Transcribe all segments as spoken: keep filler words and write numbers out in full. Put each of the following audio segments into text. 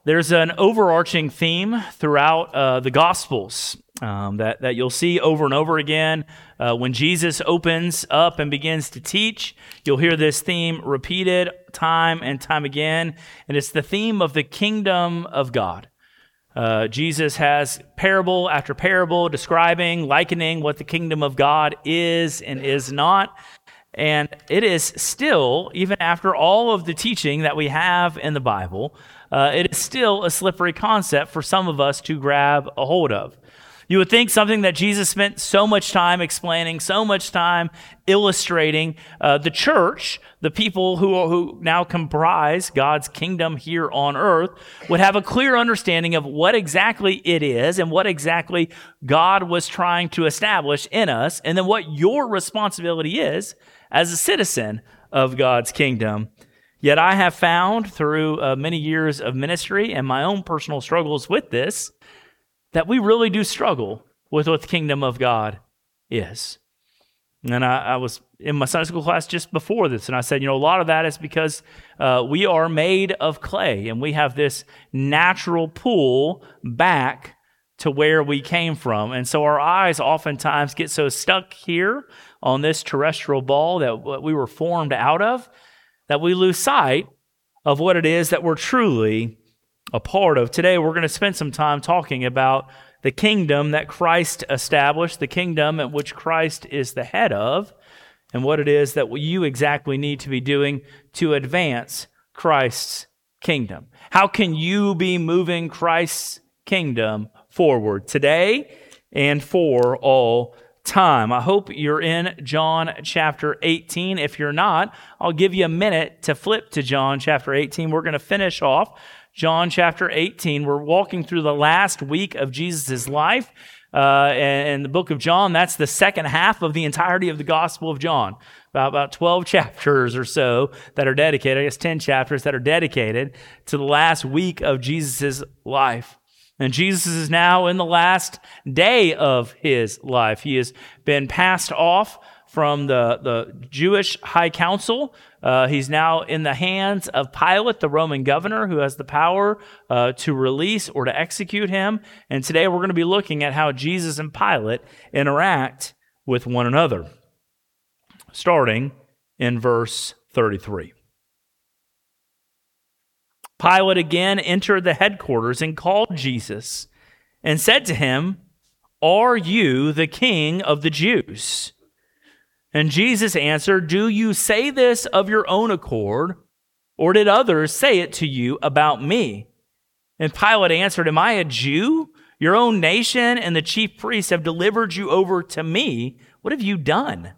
There's an overarching theme throughout uh, the Gospels um, that, that you'll see over and over again. Uh, when Jesus opens up and begins to teach, you'll hear this theme repeated time and time again, and it's the theme of the kingdom of God. Uh, Jesus has parable after parable describing, likening what the kingdom of God is and is not. And it is still, even after all of the teaching that we have in the Bible, uh, it is still a slippery concept for some of us to grab a hold of. You would think something that Jesus spent so much time explaining, so much time illustrating, uh, the church, the people who, who now comprise God's kingdom here on earth, would have a clear understanding of what exactly it is and what exactly God was trying to establish in us, and then what your responsibility is as a citizen of God's kingdom. Yet I have found through uh, many years of ministry and my own personal struggles with this, that we really do struggle with what the kingdom of God is. And I, I was in my Sunday school class just before this, and I said, you know, a lot of that is because uh, we are made of clay, and we have this natural pull back to where we came from. And so our eyes oftentimes get so stuck here on this terrestrial ball that we were formed out of, that we lose sight of what it is that we're truly a part of. Today, we're going to spend some time talking about the kingdom that Christ established, the kingdom at which Christ is the head of, and what it is that you exactly need to be doing to advance Christ's kingdom. How can you be moving Christ's kingdom forward today and for all time? I hope you're in John chapter eighteen. If you're not, I'll give you a minute to flip to John chapter eighteen. We're going to finish off John chapter eighteen. We're walking through the last week of Jesus' life. Uh, and, and the book of John, that's the second half of the entirety of the Gospel of John. About, about twelve chapters or so that are dedicated, I guess ten chapters that are dedicated to the last week of Jesus' life. And Jesus is now in the last day of his life. He has been passed off from the, the Jewish high council. Uh, he's now in the hands of Pilate, the Roman governor, who has the power uh, to release or to execute him. And today we're going to be looking at how Jesus and Pilate interact with one another, starting in verse thirty-three. Pilate again entered the headquarters and called Jesus and said to him, "Are you the king of the Jews?" And Jesus answered, "Do you say this of your own accord, or did others say it to you about me?" And Pilate answered, "Am I a Jew? Your own nation and the chief priests have delivered you over to me. What have you done?"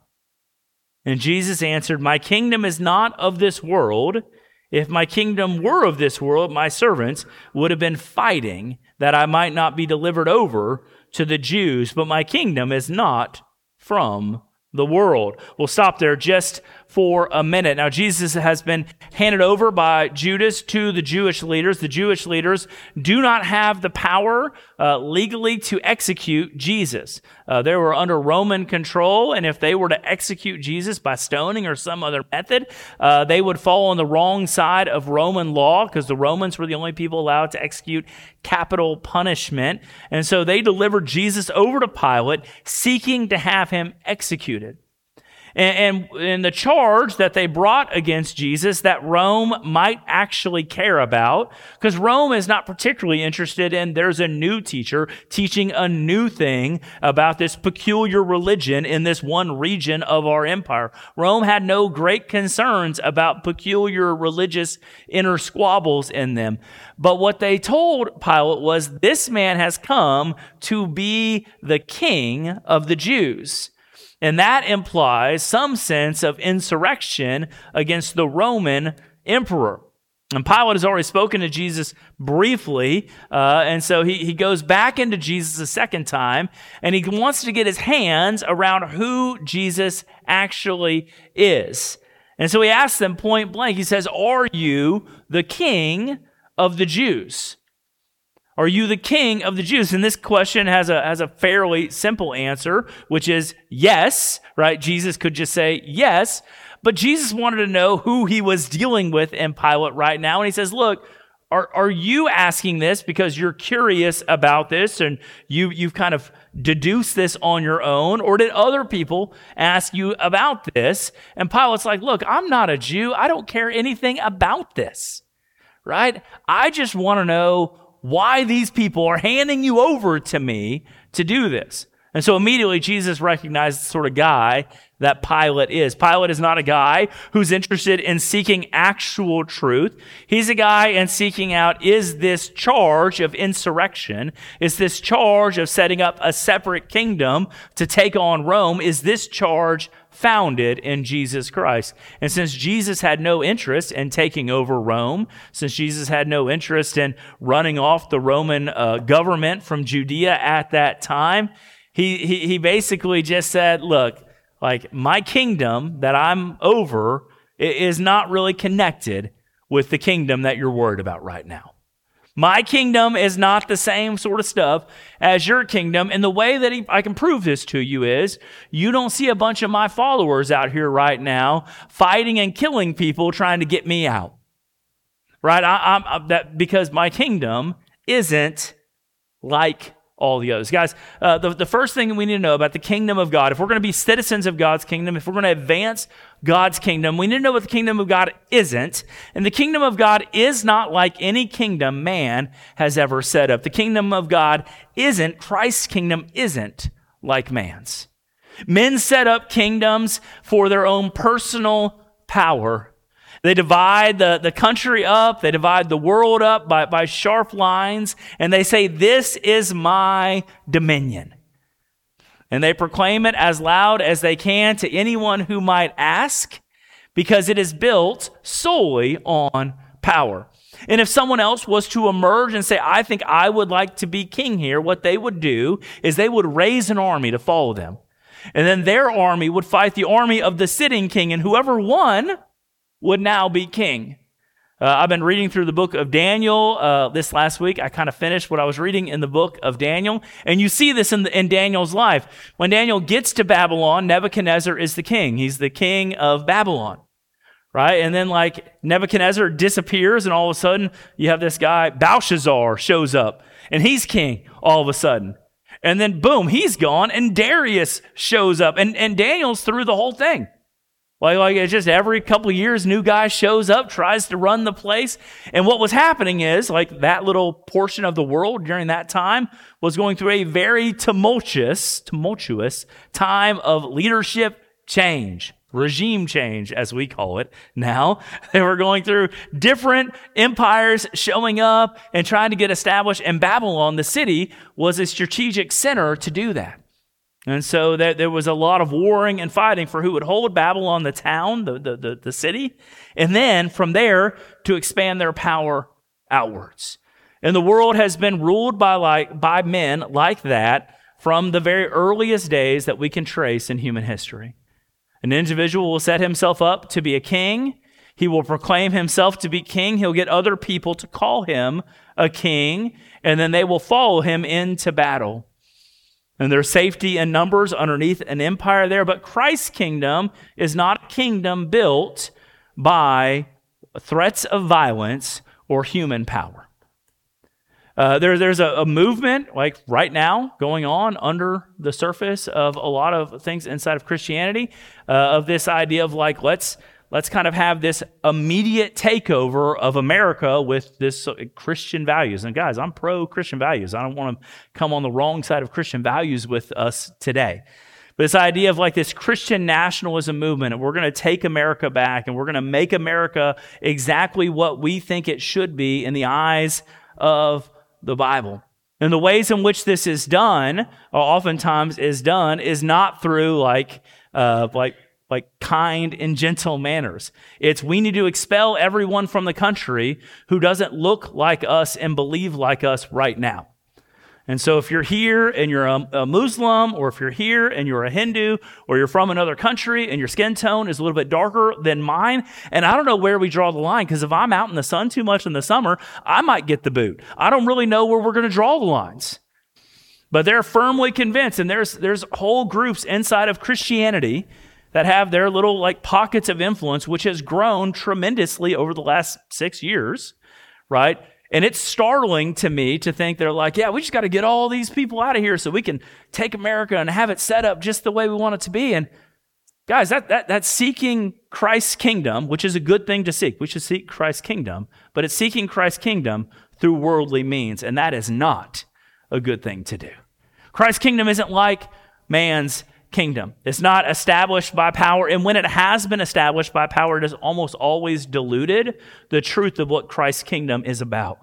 And Jesus answered, "My kingdom is not of this world. If my kingdom were of this world, my servants would have been fighting that I might not be delivered over to the Jews, but my kingdom is not from the world." We'll stop there just for a minute. Now, Jesus has been handed over by Judas to the Jewish leaders. The Jewish leaders do not have the power uh, legally to execute Jesus. Uh, they were under Roman control, and if they were to execute Jesus by stoning or some other method, uh, they would fall on the wrong side of Roman law, because the Romans were the only people allowed to execute capital punishment. And so they delivered Jesus over to Pilate, seeking to have him executed. And, and, and the charge that they brought against Jesus that Rome might actually care about, because Rome is not particularly interested in there's a new teacher teaching a new thing about this peculiar religion in this one region of our empire. Rome had no great concerns about peculiar religious inner squabbles in them. But what they told Pilate was, this man has come to be the king of the Jews. And that implies some sense of insurrection against the Roman emperor. And Pilate has already spoken to Jesus briefly, uh, and so he, he goes back into Jesus a second time, and he wants to get his hands around who Jesus actually is. And so he asks them point blank, he says, "Are you the king of the Jews?" Are you the king of the Jews? And this question has a has a fairly simple answer, which is yes, right? Jesus could just say yes, but Jesus wanted to know who he was dealing with in Pilate right now. And he says, look, are, are you asking this because you're curious about this and you, you've kind of deduced this on your own? Or did other people ask you about this? And Pilate's like, look, I'm not a Jew. I don't care anything about this, right? I just want to know why these people are handing you over to me to do this. And so immediately Jesus recognized the sort of guy that Pilate is. Pilate is not a guy who's interested in seeking actual truth. He's a guy in seeking out, is this charge of insurrection, is this charge of setting up a separate kingdom to take on Rome, is this charge founded in Jesus Christ? And since Jesus had no interest in taking over Rome, since Jesus had no interest in running off the Roman uh, government from Judea at that time, He, he he basically just said, look, like my kingdom that I'm over is not really connected with the kingdom that you're worried about right now. My kingdom is not the same sort of stuff as your kingdom. And the way that he, I can prove this to you is you don't see a bunch of my followers out here right now fighting and killing people trying to get me out. Right? I, I'm, I, that because my kingdom isn't like all the others. Guys, uh, the, the first thing we need to know about the kingdom of God, if we're going to be citizens of God's kingdom, if we're going to advance God's kingdom, we need to know what the kingdom of God isn't. And the kingdom of God is not like any kingdom man has ever set up. The kingdom of God isn't, Christ's kingdom isn't like man's. Men set up kingdoms for their own personal power. They divide the, the country up, they divide the world up by, by sharp lines, and they say, this is my dominion. And they proclaim it as loud as they can to anyone who might ask, because it is built solely on power. And if someone else was to emerge and say, I think I would like to be king here, what they would do is they would raise an army to follow them. And then their army would fight the army of the sitting king, and whoever won would now be king. Uh, I've been reading through the book of Daniel uh, this last week. I kind of finished what I was reading in the book of Daniel. And you see this in, the, in Daniel's life. When Daniel gets to Babylon, Nebuchadnezzar is the king. He's the king of Babylon, right? And then like Nebuchadnezzar disappears, and all of a sudden you have this guy, Belshazzar, shows up, and he's king all of a sudden. And then boom, he's gone, and Darius shows up, and, and Daniel's through the whole thing. Like, like it's just every couple of years, new guy shows up, tries to run the place. And what was happening is, like, that little portion of the world during that time was going through a very tumultuous, tumultuous time of leadership change, regime change, as we call it now. They were going through different empires showing up and trying to get established. And Babylon, the city, was a strategic center to do that. And so there, there was a lot of warring and fighting for who would hold Babylon, the town, the, the, the, the city, and then from there to expand their power outwards. And the world has been ruled by like by men like that from the very earliest days that we can trace in human history. An individual will set himself up to be a king. He will proclaim himself to be king. He'll get other people to call him a king, and then they will follow him into battle. And there's safety in numbers underneath an empire there. But Christ's kingdom is not a kingdom built by threats of violence or human power. Uh, there, there's a, a movement, like right now, going on under the surface of a lot of things inside of Christianity, uh, of this idea of like, let's Let's kind of have this immediate takeover of America with this Christian values. And guys, I'm pro-Christian values. I don't want to come on the wrong side of Christian values with us today. But this idea of like this Christian nationalism movement, and we're going to take America back, and we're going to make America exactly what we think it should be in the eyes of the Bible. And the ways in which this is done, or oftentimes is done, is not through like, uh, like, like kind and gentle manners. It's we need to expel everyone from the country who doesn't look like us and believe like us right now. And so if you're here and you're a, a Muslim, or if you're here and you're a Hindu, or you're from another country and your skin tone is a little bit darker than mine, and I don't know where we draw the line, because if I'm out in the sun too much in the summer, I might get the boot. I don't really know where we're going to draw the lines. But they're firmly convinced, and there's there's whole groups inside of Christianity that have their little like pockets of influence, which has grown tremendously over the last six years, right? And it's startling to me to think they're like, yeah, we just got to get all these people out of here so we can take America and have it set up just the way we want it to be. And guys, that, that that's seeking Christ's kingdom, which is a good thing to seek. We should seek Christ's kingdom, but it's seeking Christ's kingdom through worldly means, and that is not a good thing to do. Christ's kingdom isn't like man's kingdom. It's not established by power, and when it has been established by power, it has almost always diluted the truth of what Christ's kingdom is about.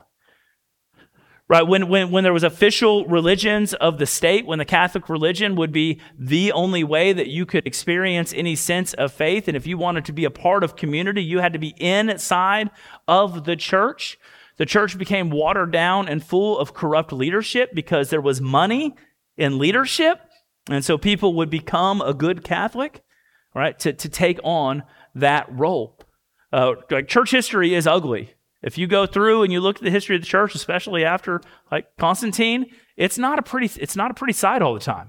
Right? When, when, when there was official religions of the state, when the Catholic religion would be the only way that you could experience any sense of faith, and if you wanted to be a part of community, you had to be inside of the church. The church became watered down and full of corrupt leadership because there was money in leadership. And so people would become a good Catholic, right, to, to take on that role. Uh, like church history is ugly. If you go through and you look at the history of the church, especially after like Constantine, it's not a pretty it's not a pretty sight all the time.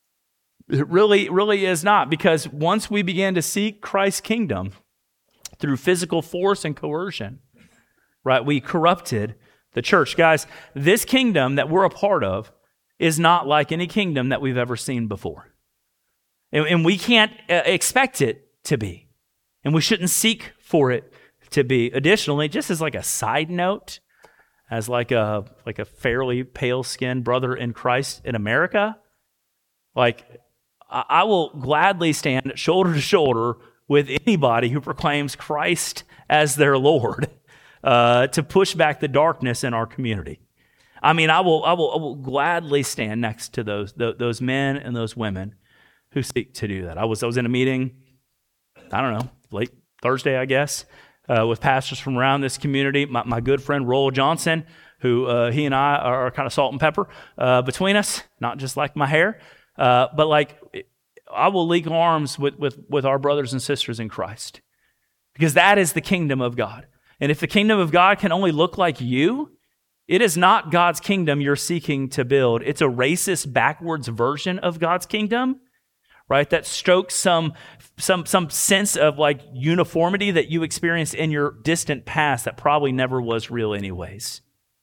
It really, really is not, because once we began to seek Christ's kingdom through physical force and coercion, right, we corrupted the church. Guys, this kingdom that we're a part of is not like any kingdom that we've ever seen before. And, and we can't uh, expect it to be. And we shouldn't seek for it to be. Additionally, just as like a side note, as like a like a fairly pale-skinned brother in Christ in America, like I, I will gladly stand shoulder to shoulder with anybody who proclaims Christ as their Lord uh, to push back the darkness in our community. I mean, I will, I will, I will gladly stand next to those, those men and those women who seek to do that. I was, I was in a meeting, I don't know, late Thursday, I guess, uh, with pastors from around this community. My, my good friend Roel Johnson, who uh, he and I are kind of salt and pepper uh, between us, not just like my hair, uh, but like I will link arms with, with with our brothers and sisters in Christ, because that is the kingdom of God. And if the kingdom of God can only look like you, it is not God's kingdom you're seeking to build. It's a racist, backwards version of God's kingdom, right? That strokes some, some, some sense of like uniformity that you experienced in your distant past that probably never was real anyways.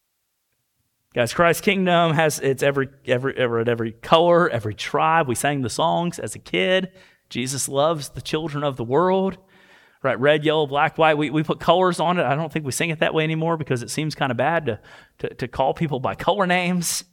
Guys, Christ's kingdom has, it's every, every, every, every color, every tribe. We sang the songs as a kid. Jesus loves the children of the world. Right, red, yellow, black, white. We we put colors on it. I don't think we sing it that way anymore because it seems kind of bad to, to, to call people by color names.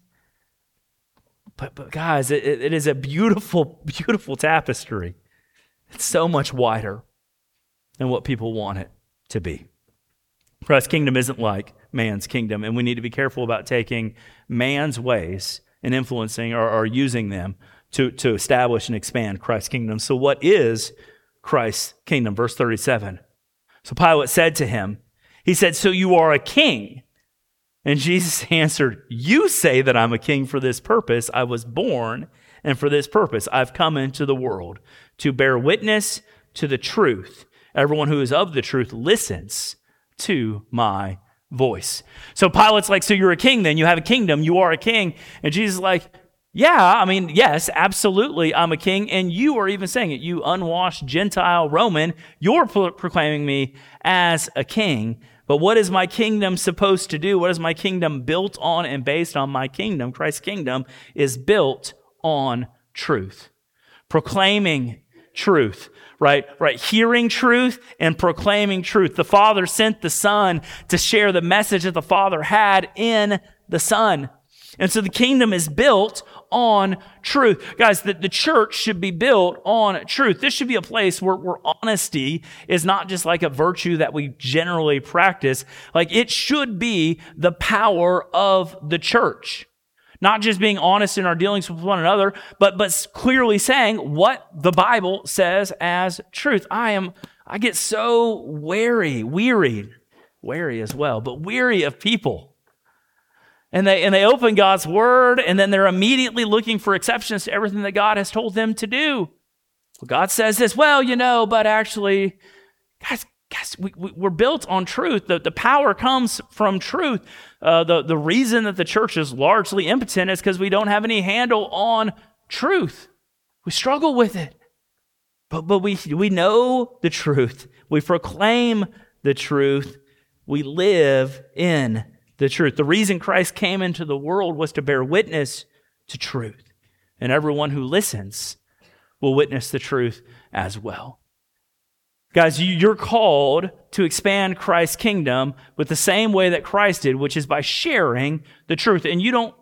But, but guys, it, it is a beautiful, beautiful tapestry. It's so much wider than what people want it to be. Christ's kingdom isn't like man's kingdom, and we need to be careful about taking man's ways and influencing or, or using them to, to establish and expand Christ's kingdom. So what is Christ's kingdom? Verse thirty-seven. So Pilate said to him, he said, "So you are a king?" And Jesus answered, "You say that I'm a king for this purpose. I was born, and for this purpose I've come into the world, to bear witness to the truth. Everyone who is of the truth listens to my voice." So Pilate's like, "So you're a king then? You have a kingdom. You are a king." And Jesus is like, "Yeah, I mean, yes, absolutely, I'm a king." And you are even saying it. You unwashed Gentile Roman, you're pro- proclaiming me as a king. But what is my kingdom supposed to do? What is my kingdom built on and based on? My kingdom, Christ's kingdom, is built on truth. Proclaiming truth, right? Right. Hearing truth and proclaiming truth. The Father sent the Son to share the message that the Father had in the Son. And so the kingdom is built on truth. Guys, the, the church should be built on truth. This should be a place where, where honesty is not just like a virtue that we generally practice. Like it should be the power of the church. Not just being honest in our dealings with one another, but, but clearly saying what the Bible says as truth. I am, I get so wary, wearied, wary as well, but weary of people. And they and they open God's word, and then they're immediately looking for exceptions to everything that God has told them to do. Well, God says this, well, you know, but actually, guys, guys we, we, we're built on truth. The, the power comes from truth. Uh, the, the reason that the church is largely impotent is because we don't have any handle on truth. We struggle with it. But, but we, we know the truth. We proclaim the truth. We live in the truth. The reason Christ came into the world was to bear witness to truth. And everyone who listens will witness the truth as well. Guys, you're called to expand Christ's kingdom with the same way that Christ did, which is by sharing the truth. And you don't,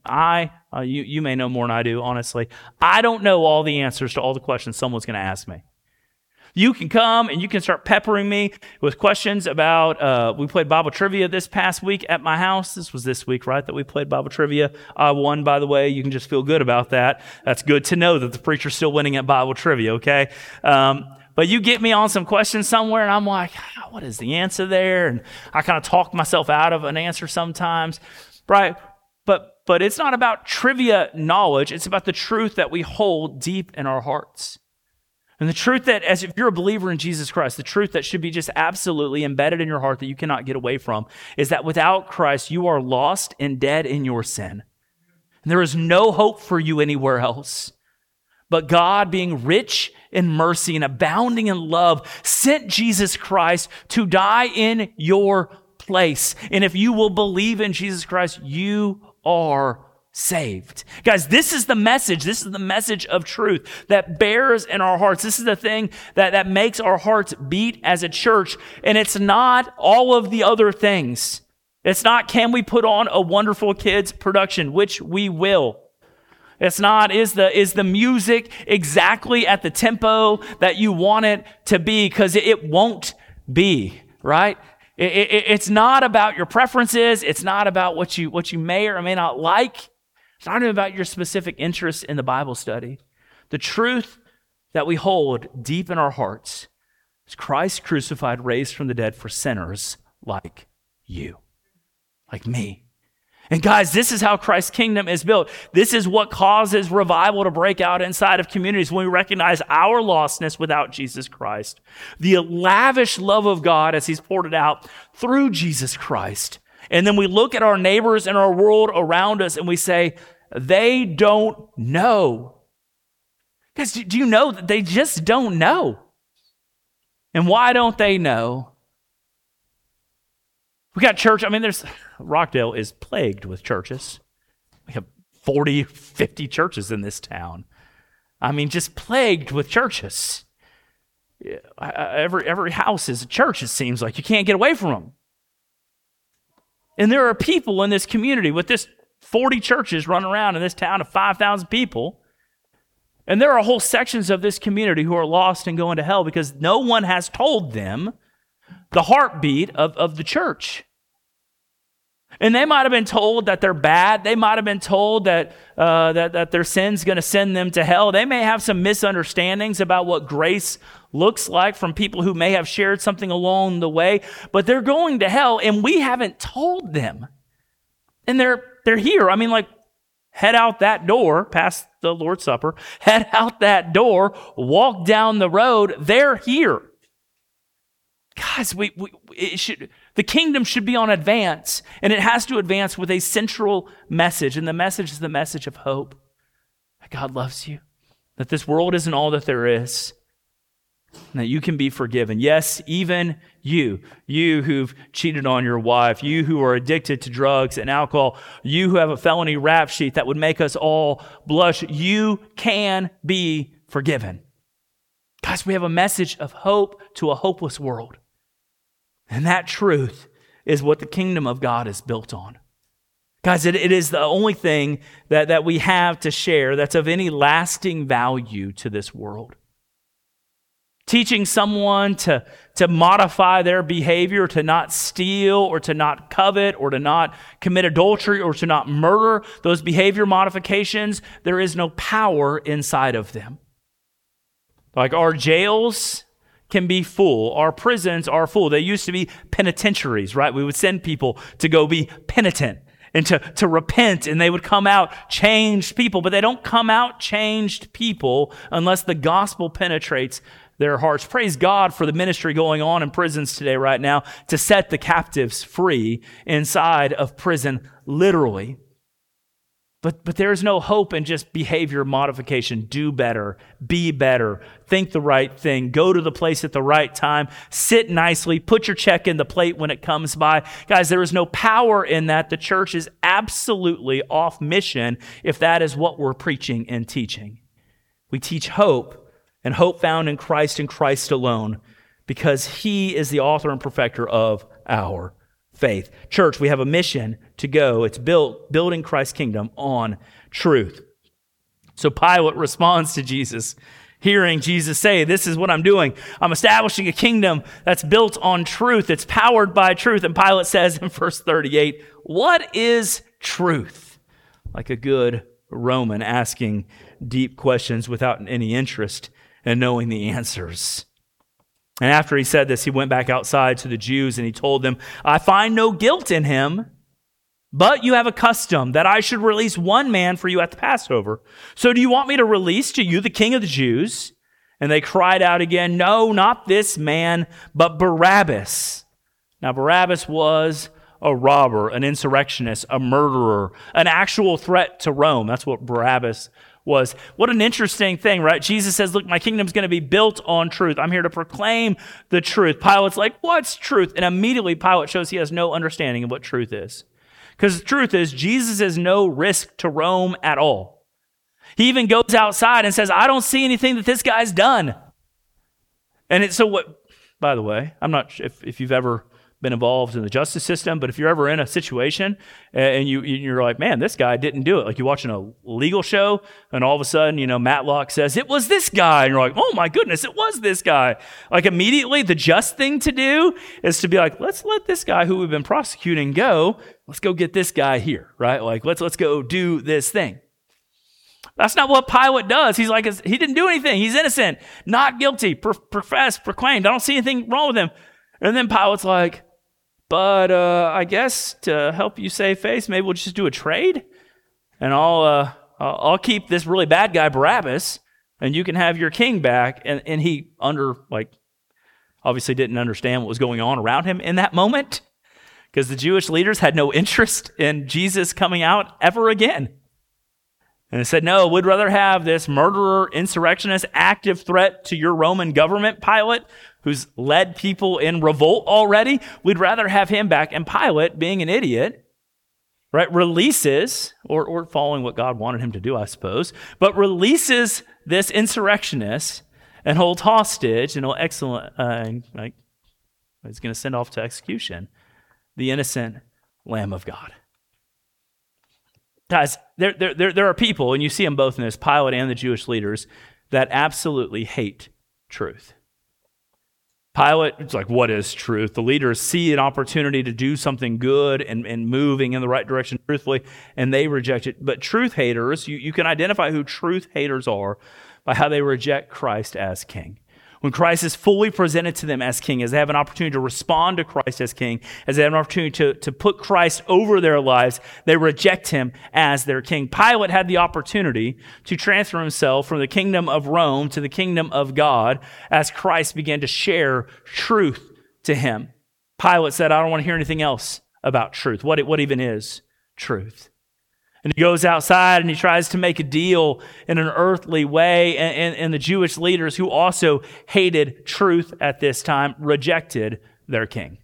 I, uh, you, you may know more than I do, honestly. I don't know all the answers to all the questions someone's going to ask me. You can come and you can start peppering me with questions about, uh, we played Bible trivia this past week at my house. This was this week, right, that we played Bible trivia. I won, by the way. You can just feel good about that. That's good to know that the preacher's still winning at Bible trivia, okay? Um, but you get me on some questions somewhere and I'm like, ah, what is the answer there? And I kind of talk myself out of an answer sometimes, right? But, but it's not about trivia knowledge. It's about the truth that we hold deep in our hearts. And the truth that, as if you're a believer in Jesus Christ, the truth that should be just absolutely embedded in your heart that you cannot get away from is that without Christ, you are lost and dead in your sin. And there is no hope for you anywhere else. But God, being rich in mercy and abounding in love, sent Jesus Christ to die in your place. And if you will believe in Jesus Christ, you are saved. Guys, this is the message. This is the message of truth that bears in our hearts. This is the thing that, that makes our hearts beat as a church. And it's not all of the other things. It's not, can we put on a wonderful kids production, which we will. It's not, is the, is the music exactly at the tempo that you want it to be? Because it, it won't be, right? It, it, it's not about your preferences. It's not about what you, what you may or may not like. It's not even about your specific interest in the Bible study. The truth that we hold deep in our hearts is Christ crucified, raised from the dead for sinners like you, like me. And guys, this is how Christ's kingdom is built. This is what causes revival to break out inside of communities when we recognize our lostness without Jesus Christ. The lavish love of God as He's poured it out through Jesus Christ. And then we look at our neighbors and our world around us and we say, they don't know. Guys, do you know that they just don't know? And why don't they know? We got church, I mean, there's, Rockdale is plagued with churches. We have forty, fifty churches in this town. I mean, just plagued with churches. Every, every house is a church, it seems like. You can't get away from them. And there are people in this community with this forty churches running around in this town of five thousand people. And there are whole sections of this community who are lost and going to hell because no one has told them the heartbeat of, of the church. And they might have been told that they're bad. They might have been told that, uh, that, that their sin's going to send them to hell. They may have some misunderstandings about what grace looks like from people who may have shared something along the way, but they're going to hell and we haven't told them. And they're, they're here. I mean, like, head out that door past the Lord's Supper, head out that door, walk down the road. They're here. Guys, we, we it should, the kingdom should be on advance, and it has to advance with a central message. And the message is the message of hope. That God loves you, that this world isn't all that there is, and that you can be forgiven. Yes, even you, you who've cheated on your wife, you who are addicted to drugs and alcohol, you who have a felony rap sheet that would make us all blush, you can be forgiven. Guys, we have a message of hope to a hopeless world. And that truth is what the kingdom of God is built on. Guys, it, it is the only thing that, that we have to share that's of any lasting value to this world. Teaching someone to, to modify their behavior, to not steal or to not covet or to not commit adultery or to not murder, those behavior modifications, there is no power inside of them. Like our jails can be full. Our prisons are full. They used to be penitentiaries, right? We would send people to go be penitent and to, to repent, and they would come out changed people. But they don't come out changed people unless the gospel penetrates their hearts. Praise God for the ministry going on in prisons today right now to set the captives free inside of prison, literally. But, but there is no hope in just behavior modification. Do better, be better, think the right thing, go to the place at the right time, sit nicely, put your check in the plate when it comes by. Guys, there is no power in that. The church is absolutely off mission if that is what we're preaching and teaching. We teach hope, and hope found in Christ and Christ alone, because He is the author and perfecter of our faith. Church, we have a mission to go. It's built, building Christ's kingdom on truth. So Pilate responds to Jesus, hearing Jesus say, this is what I'm doing. I'm establishing a kingdom that's built on truth. It's powered by truth. And Pilate says in verse thirty-eight, what is truth? Like a good Roman asking deep questions without any interest in knowing the answers. And after he said this, he went back outside to the Jews and he told them, I find no guilt in him, but you have a custom that I should release one man for you at the Passover. So do you want me to release to you the king of the Jews? And they cried out again, no, not this man, but Barabbas. Now Barabbas was a robber, an insurrectionist, a murderer, an actual threat to Rome. That's what Barabbas was. What an interesting thing, right? Jesus says, look, my kingdom's going to be built on truth. I'm here to proclaim the truth. Pilate's like, what's truth? And immediately Pilate shows he has no understanding of what truth is. Because the truth is, Jesus is no risk to Rome at all. He even goes outside and says, I don't see anything that this guy's done. And it's so what, by the way, I'm not sure if, if you've ever been involved in the justice system, but if you're ever in a situation and you, you're like, man, this guy didn't do it. Like you're watching a legal show and all of a sudden, you know, Matlock says, it was this guy. And you're like, oh my goodness, it was this guy. Like immediately the just thing to do is to be like, let's let this guy who we've been prosecuting go. Let's go get this guy here, right? Like let's, let's go do this thing. That's not what Pilate does. He's like, he didn't do anything. He's innocent, not guilty, pro- professed, proclaimed. I don't see anything wrong with him. And then Pilate's like, but uh, I guess to help you save face, maybe we'll just do a trade, and I'll uh, I'll keep this really bad guy Barabbas, and you can have your king back. And and he under like obviously didn't understand what was going on around him in that moment, because the Jewish leaders had no interest in Jesus coming out ever again. And they said, no, we'd rather have this murderer, insurrectionist, active threat to your Roman government, Pilate, who's led people in revolt already. We'd rather have him back. And Pilate, being an idiot, right, releases, or, or following what God wanted him to do, I suppose, but releases this insurrectionist and holds hostage, and excellent, uh, like, he's going to send off to execution the innocent Lamb of God. Guys, there, there, there, there are people, and you see them both in this, Pilate and the Jewish leaders, that absolutely hate truth. Pilate, it's like, what is truth? The leaders see an opportunity to do something good and, and moving in the right direction truthfully, and they reject it. But truth haters, you, you can identify who truth haters are by how they reject Christ as king. When Christ is fully presented to them as king, as they have an opportunity to respond to Christ as king, as they have an opportunity to, to put Christ over their lives, they reject him as their king. Pilate had the opportunity to transfer himself from the kingdom of Rome to the kingdom of God as Christ began to share truth to him. Pilate said, I don't want to hear anything else about truth. What, what even is truth? And he goes outside and he tries to make a deal in an earthly way. And, and, and the Jewish leaders, who also hated truth at this time, rejected their king.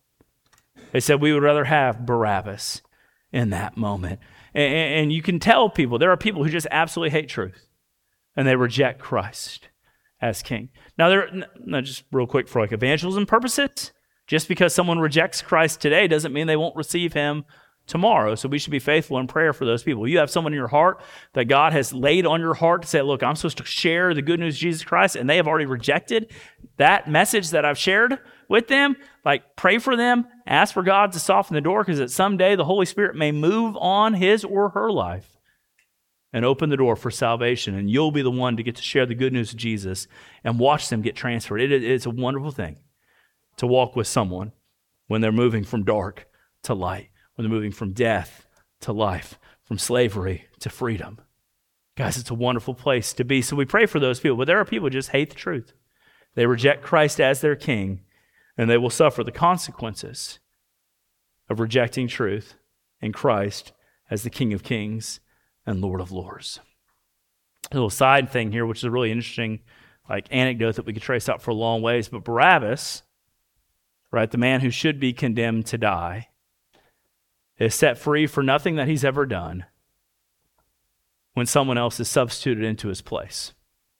They said, we would rather have Barabbas in that moment. And, and you can tell people, there are people who just absolutely hate truth. And they reject Christ as king. Now, there, no, just real quick for like evangelism purposes, just because someone rejects Christ today doesn't mean they won't receive him tomorrow. So we should be faithful in prayer for those people. You have someone in your heart that God has laid on your heart to say, look, I'm supposed to share the good news of Jesus Christ, and they have already rejected that message that I've shared with them. Like, pray for them, ask for God to soften the door, because that someday the Holy Spirit may move on his or her life and open the door for salvation, and you'll be the one to get to share the good news of Jesus and watch them get transferred. It, it's a wonderful thing to walk with someone when they're moving from dark to light, when they're moving from death to life, from slavery to freedom. Guys, it's a wonderful place to be. So we pray for those people. But there are people who just hate the truth. They reject Christ as their king, and they will suffer the consequences of rejecting truth and Christ as the King of Kings and Lord of Lords. A little side thing here, which is a really interesting like anecdote that we could trace out for a long ways, but Barabbas, right, the man who should be condemned to die, is set free for nothing that he's ever done when someone else is substituted into his place.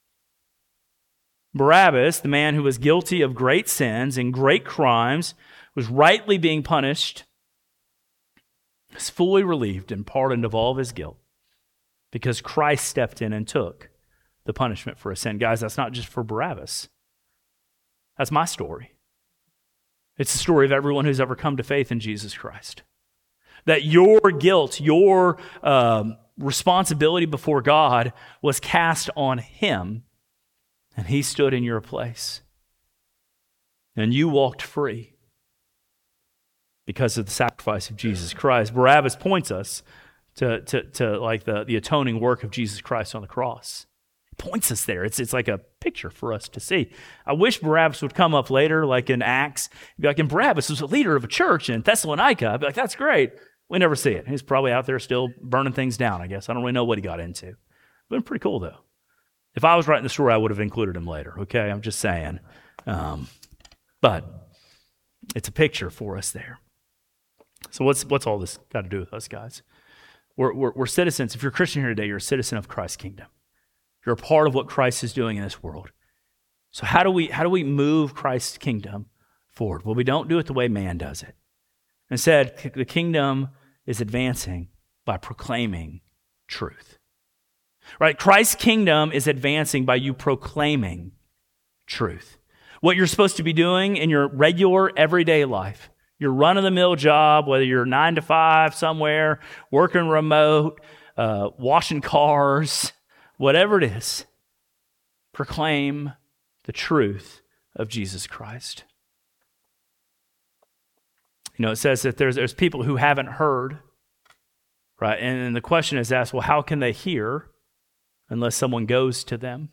Barabbas, the man who was guilty of great sins and great crimes, was rightly being punished, is fully relieved and pardoned of all of his guilt because Christ stepped in and took the punishment for his sin. Guys, that's not just for Barabbas. That's my story. It's the story of everyone who's ever come to faith in Jesus Christ. That your guilt, your um, responsibility before God was cast on him, and he stood in your place. And you walked free because of the sacrifice of Jesus Christ. Barabbas points us to, to, to like the, the atoning work of Jesus Christ on the cross. He points us there. It's, it's like a picture for us to see. I wish Barabbas would come up later, like in Acts. Be like, and Barabbas was a leader of a church in Thessalonica. I'd be like, that's great. We never see it. He's probably out there still burning things down, I guess. I don't really know what he got into. But pretty cool, though. If I was writing the story, I would have included him later, okay? I'm just saying. Um, but it's a picture for us there. So what's what's all this got to do with us, guys? We're, we're, we're citizens. If you're a Christian here today, you're a citizen of Christ's kingdom. You're a part of what Christ is doing in this world. So how do we how do we move Christ's kingdom forward? Well, we don't do it the way man does it. Instead, the kingdom is advancing by proclaiming truth. Right? Christ's kingdom is advancing by you proclaiming truth. What you're supposed to be doing in your regular everyday life, your run-of-the-mill job, whether you're nine to five somewhere, working remote, uh, washing cars, whatever it is, proclaim the truth of Jesus Christ. You know, it says that there's there's people who haven't heard, right? And, and the question is asked, well, how can they hear unless someone goes to them?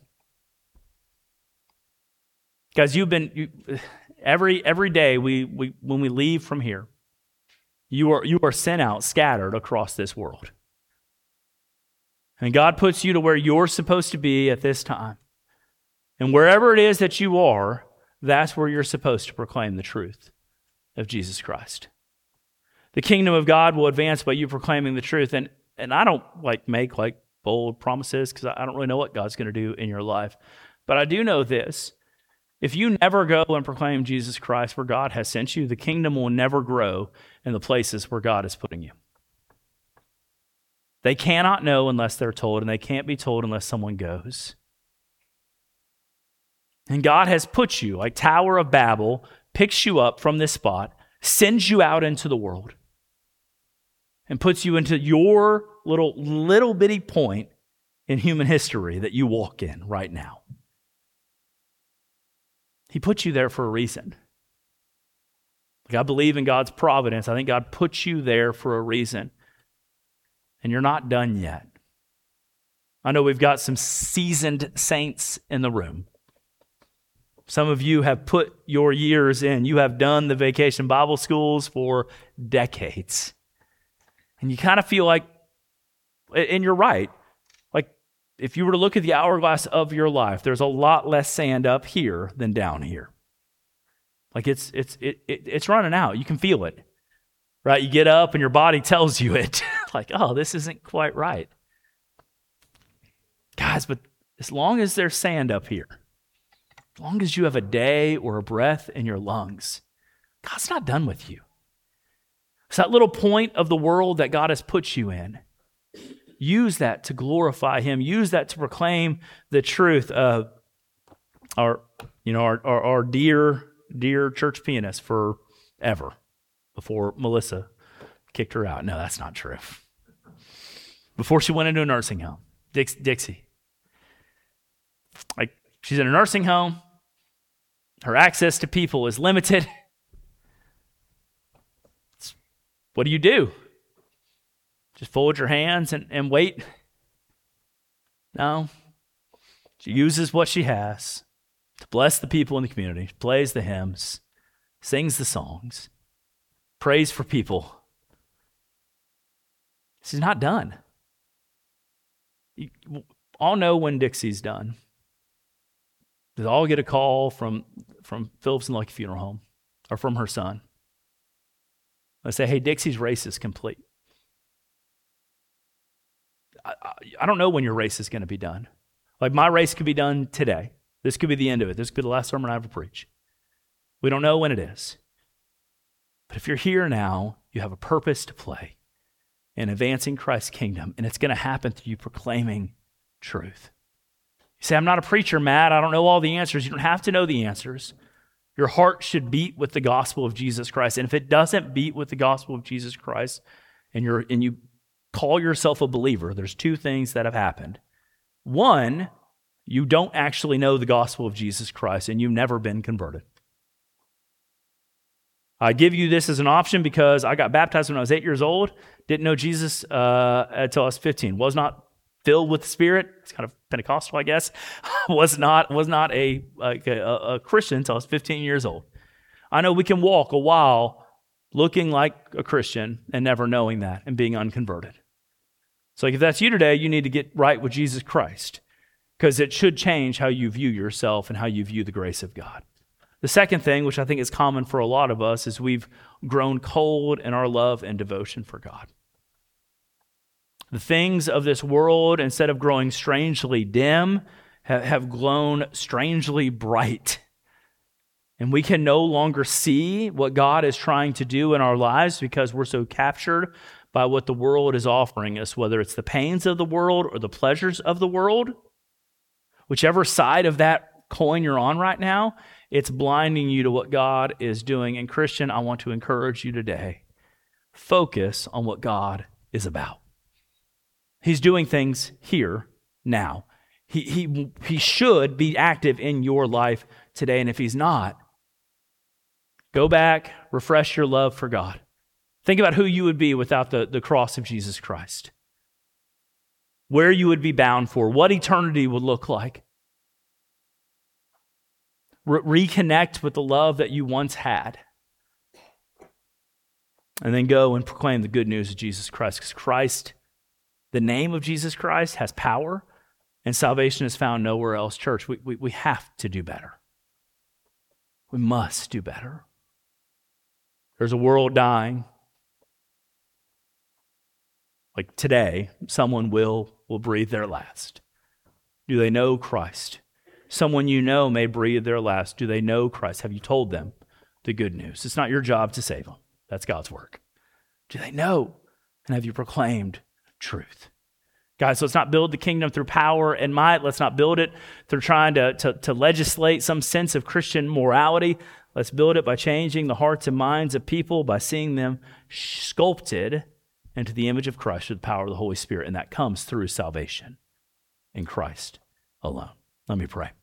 Guys, you've been you, every every day we we when we leave from here, you are you are sent out, scattered across this world. And God puts you to where you're supposed to be at this time. And wherever it is that you are, that's where you're supposed to proclaim the truth of Jesus Christ. The kingdom of God will advance by you proclaiming the truth. And and I don't like make like bold promises because I don't really know what God's going to do in your life. But I do know this. If you never go and proclaim Jesus Christ where God has sent you, the kingdom will never grow in the places where God is putting you. They cannot know unless they're told, and they can't be told unless someone goes. And God has put you, like Tower of Babel, picks you up from this spot, sends you out into the world, and puts you into your little, little bitty point in human history that you walk in right now. He put you there for a reason. Like, I believe in God's providence. I think God put you there for a reason. And you're not done yet. I know we've got some seasoned saints in the room. Some of you have put your years in. You have done the vacation Bible schools for decades. And you kind of feel like, and you're right, like if you were to look at the hourglass of your life, there's a lot less sand up here than down here. Like it's it's it, it it's running out. You can feel it. Right? You get up and your body tells you it. Like, oh, this isn't quite right. Guys, but as long as there's sand up here, as long as you have a day or a breath in your lungs, God's not done with you. It's that little point of the world that God has put you in. Use that to glorify Him. Use that to proclaim the truth of our, you know, our, our, our dear, dear church pianist forever. Before Melissa kicked her out. No, that's not true. Before she went into a nursing home. Dix, Dixie. Like, she's in a nursing home. Her access to people is limited. It's, what do you do? Just fold your hands and, and wait? No. She uses what she has to bless the people in the community. She plays the hymns, sings the songs, prays for people. She's not done. I'll know when Dixie's done. Because I'll get a call from, from Phillips and Lucky Funeral Home or from her son. I say, hey, Dixie's race is complete. I, I, I don't know when your race is going to be done. Like my race could be done today. This could be the end of it. This could be the last sermon I ever preach. We don't know when it is. But if you're here now, you have a purpose to play in advancing Christ's kingdom, and it's going to happen through you proclaiming truth. You say, I'm not a preacher, Matt. I don't know all the answers. You don't have to know the answers. Your heart should beat with the gospel of Jesus Christ. And if it doesn't beat with the gospel of Jesus Christ, and you're and you call yourself a believer, there's two things that have happened. One, you don't actually know the gospel of Jesus Christ, and you've never been converted. I give you this as an option because I got baptized when I was eight years old, didn't know Jesus uh, until I was fifteen, was not filled with the Spirit. It's kind of Pentecostal, I guess. was not was not a, like a, a Christian until I was fifteen years old. I know we can walk a while looking like a Christian and never knowing that and being unconverted. So like if that's you today, you need to get right with Jesus Christ because it should change how you view yourself and how you view the grace of God. The second thing, which I think is common for a lot of us, is we've grown cold in our love and devotion for God. The things of this world, instead of growing strangely dim, have grown strangely bright. And we can no longer see what God is trying to do in our lives because we're so captured by what the world is offering us, whether it's the pains of the world or the pleasures of the world. Whichever side of that coin you're on right now, it's blinding you to what God is doing. And Christian, I want to encourage you today, focus on what God is about. He's doing things here, now. He, he, he should be active in your life today. And if he's not, go back, refresh your love for God. Think about who you would be without the, the cross of Jesus Christ. Where you would be bound for, what eternity would look like. Re- reconnect with the love that you once had. And then go and proclaim the good news of Jesus Christ. Because Christ, the name of Jesus Christ has power, and salvation is found nowhere else. Church, we, we, we have to do better. We must do better. There's a world dying. Like today, someone will, will breathe their last. Do they know Christ? Someone you know may breathe their last. Do they know Christ? Have you told them the good news? It's not your job to save them. That's God's work. Do they know? And have you proclaimed truth? Guys, let's not build the kingdom through power and might. Let's not build it through trying to, to, to legislate some sense of Christian morality. Let's build it by changing the hearts and minds of people, by seeing them sculpted into the image of Christ with the power of the Holy Spirit. And that comes through salvation in Christ alone. Let me pray.